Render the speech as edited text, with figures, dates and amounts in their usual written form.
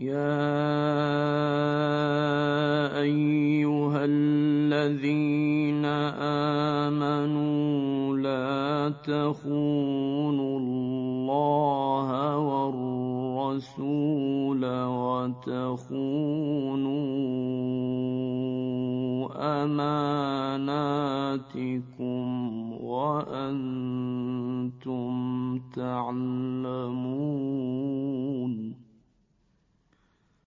يَا أَيُّهَا الَّذِينَ آمَنُوا لَا تَخُونُوا اللَّهَ وَالرَّسُولَ وَتَخُونُوا أَمَانَاتِكُمْ وَأَنتُمْ تَعْلَمُونَ.